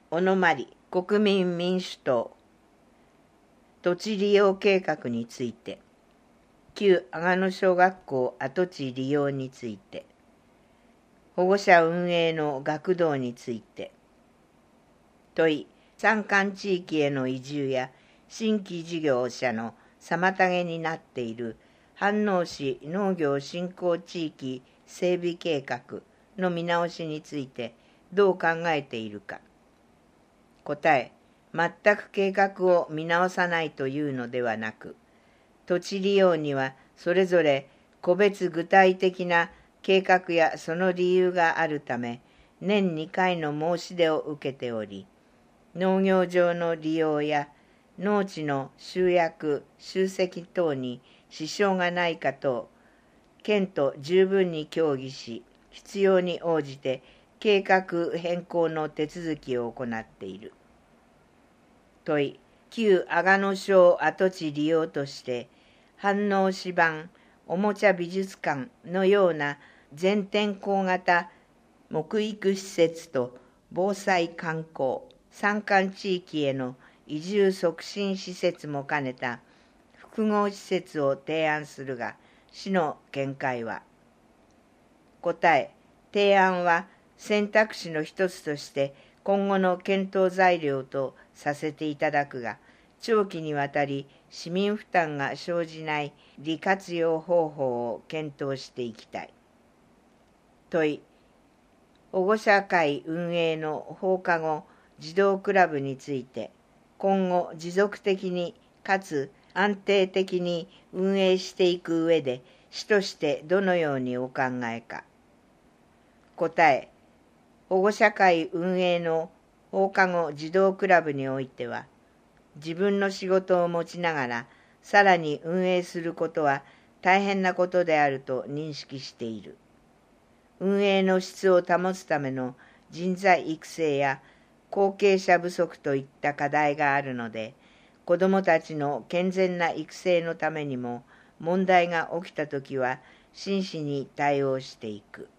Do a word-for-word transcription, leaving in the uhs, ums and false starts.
小野真理国民民主党土地利用計画について、旧阿賀野小学校跡地利用について、保護者運営の学童について、問い、山間地域への移住や新規事業者の妨げになっている飯能市農業振興地域整備計画の見直しについてどう考えているか。答え、全く計画を見直さないというのではなく、土地利用にはそれぞれ個別具体的な計画やその理由があるため、年にかいの申し出を受けており、農業上の利用や農地の集約・集積等に支障がないか等、県と十分に協議し、必要に応じて計画変更の手続きを行っている。問い、旧阿賀野小跡地利用として、飯能市版おもちゃ美術館のような全天候型木育施設と防災観光、山間地域への移住促進施設も兼ねた複合施設を提案するが、市の見解は。答え、提案は選択肢の一つとして今後の検討材料とさせていただくが、長期にわたり市民負担が生じない利活用方法を検討していきたい。問い、保護者会運営の放課後児童クラブについて、今後持続的にかつ安定的に運営していく上で、市としてどのようにお考えか。答え、保護者会運営の放課後児童クラブにおいては、自分の仕事を持ちながらさらに運営することは大変なことであると認識している。運営の質を保つための人材育成や後継者不足といった課題があるので、子どもたちの健全な育成のためにも問題が起きたときは真摯に対応していく。